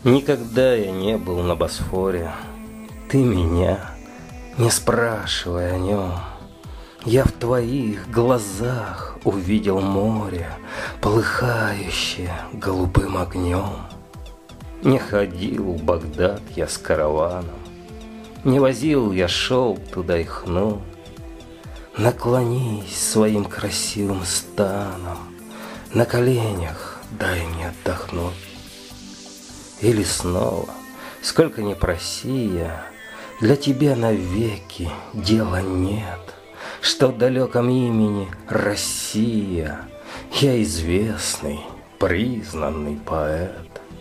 Никогда я не был на Босфоре. Ты меня не спрашивай о нем. Я в твоих глазах увидел море, полыхающее голубым огнем. Не ходил в Багдад я с караваном, не возил я шелк туда и хну. Наклонись своим красивым станом, на коленях дай мне отдохнуть. Или снова, сколько ни проси я, для тебя навеки дела нет, что в далеком имени Россия я известный, признанный поэт.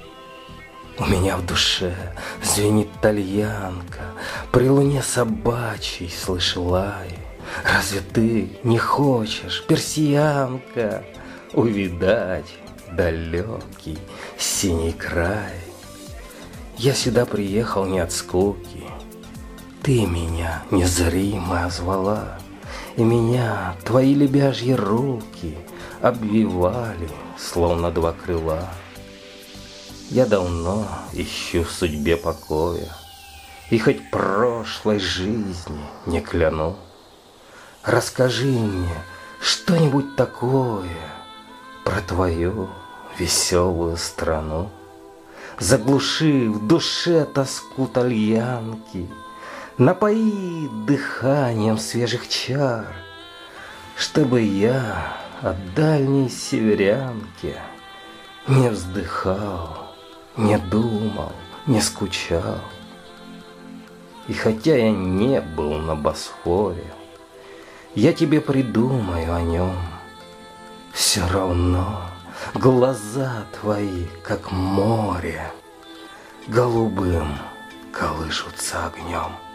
У меня в душе звенит тальянка, при луне собачьей слышу лай. Разве ты не хочешь, персиянка, увидать далекий синий край? Я сюда приехал не от скуки, ты меня незримо звала, и меня твои лебяжьи руки обвивали, словно два крыла. Я давно ищу в судьбе покоя, и хоть прошлой жизни не кляну. Расскажи мне что-нибудь такое про твою веселую страну. Заглуши в душе тоску тальянки, напои дыханием свежих чар, чтобы я от дальней северянки не вздыхал, не думал, не скучал. И хотя я не был на Босфоре, я тебе придумаю о нем. Все равно глаза твои, как море, голубым колышутся огнем.